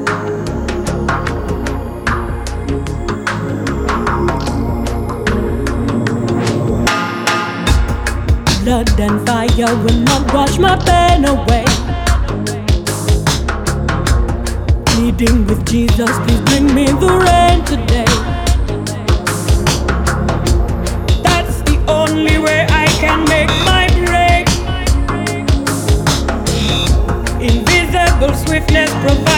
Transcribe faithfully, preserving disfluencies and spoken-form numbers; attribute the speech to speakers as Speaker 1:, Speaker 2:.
Speaker 1: Blood and fire will not wash my pain away. Pleading with Jesus, please bring me the rain today. That's the only way I can make my break. Invisible swiftness provides